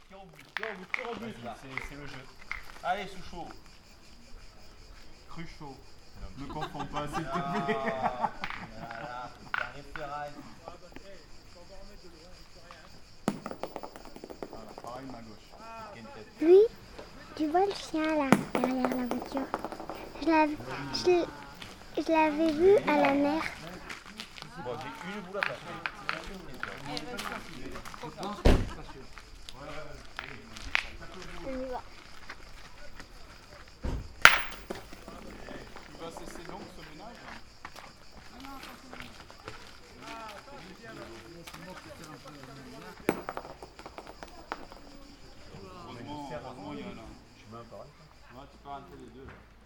Tire au but, tire au but, tire au but là. C'est le jeu. Allez, Souchot. Cruchot. Ne confonds pas, s'il te plaît. Voilà, c'est un référent. Voilà, pareil, ma gauche. Lui, tu vois le chien là, derrière la voiture. Je l'avais vu à la mer. Bon, j'ai une boule à passer. On y va. Tu vas cesser donc ce ménage? Heureusement, il y en a. Je mets un pareil. Ouais, tu peux rentrer les deux. Là.